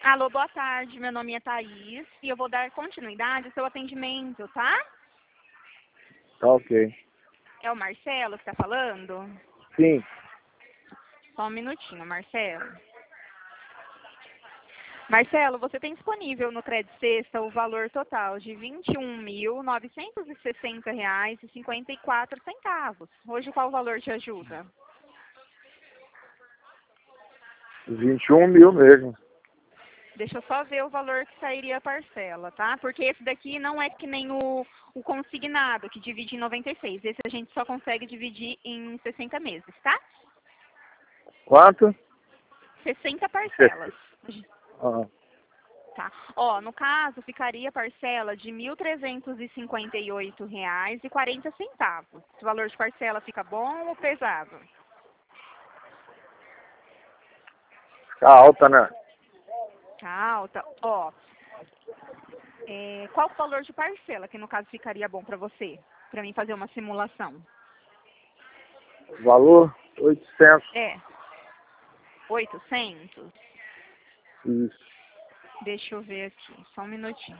Alô, boa tarde. Meu nome é Thaís e eu vou dar continuidade ao seu atendimento, tá? Tá ok. É o Marcelo que está falando? Sim. Só um minutinho, Marcelo. Marcelo, você tem disponível no Crédito Sexta o valor total de R$ 21.960,54. Hoje qual valor te ajuda? 21 mil mesmo. Deixa eu só ver o valor que sairia a parcela, tá? Porque esse daqui não é que nem o consignado, que divide em 96. Esse a gente só consegue dividir em 60 meses, tá? Quanto? 60 parcelas. Ah, Tá. Ó, no caso, ficaria a parcela de R$ 1.358,40. O valor de parcela fica bom ou pesado? tá alta, né? Tá alta. Ó, qual o valor de parcela que no caso ficaria bom para você? Para mim fazer uma simulação. Valor? 800. É, 800? Isso. Deixa eu ver aqui, só um minutinho.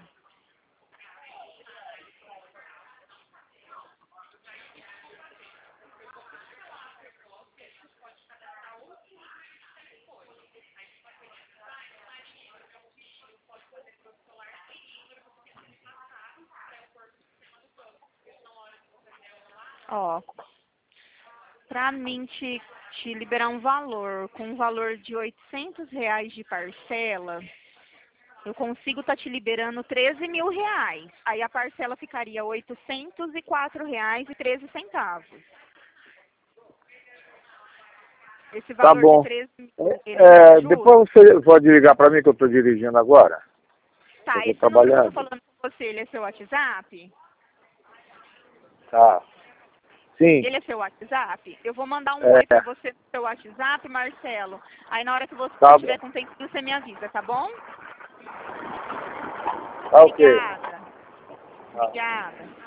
Ó, para mim te liberar um valor com um valor de R$ 800 de parcela, eu consigo estar te liberando R$ 13 mil. Aí a parcela ficaria R$ 804,13. Esse Tá valor de bom. 13 mil, ele te ajuda? Depois você pode ligar para mim que eu tô dirigindo agora. Eu Tá, tô esse número que eu tô trabalhando. falando com você, ele é seu WhatsApp? Tá. Sim. Ele é seu WhatsApp? Eu vou mandar um oi É. para você no seu WhatsApp, Marcelo. Aí na hora que você Tá tiver bom. com tempo, você me avisa, tá bom? Tá ok. Obrigada. Tá. Obrigada.